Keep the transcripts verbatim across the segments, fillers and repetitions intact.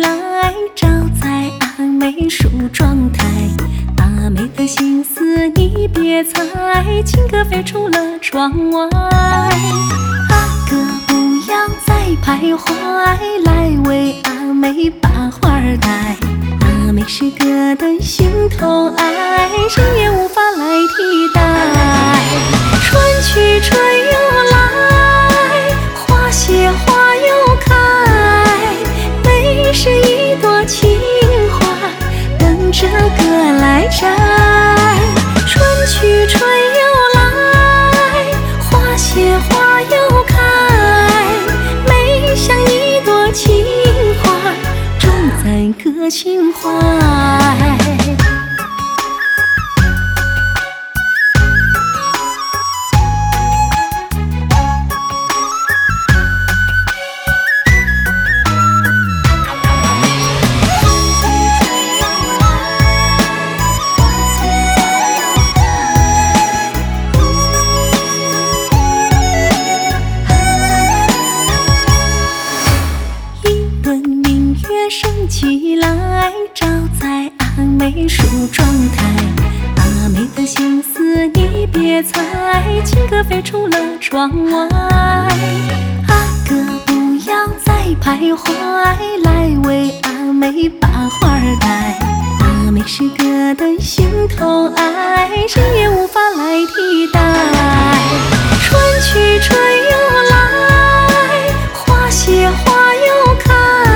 来，照在阿妹梳妆台。阿妹的心思你别猜，情歌飞出了窗外。阿哥不要再徘徊，来为阿妹把花儿戴。阿妹是哥的心头爱，谁也无法来替代。春去春又来，花谢花又开，妹是一朵情花，等着哥来摘。春去春又来，花谢花又开，妹像一朵情花，种在哥心怀。升起来，照在阿妹梳妆台。阿妹的心思你别猜，情歌飞出了窗外。阿哥不要再徘徊，来为阿妹把花儿戴。阿妹是哥的心头爱，谁也无法来替代。春去春又来，花谢花又开，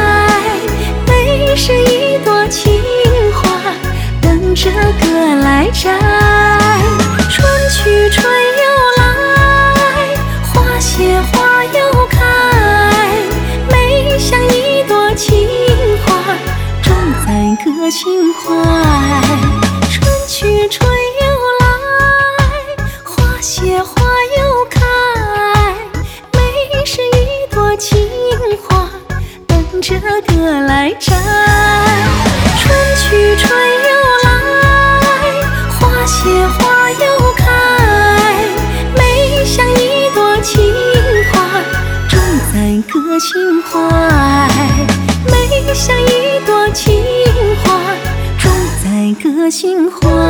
是一朵情花，等着哥来摘。春去春又来，花谢花又开，妹像一朵情花，种在哥心怀。春去春又来，花谢花又开，妹是一朵情花，等着哥来摘。春去春又来，花谢花又开，妹像一朵情花，种在哥心怀。妹像一朵情花，种在哥心怀。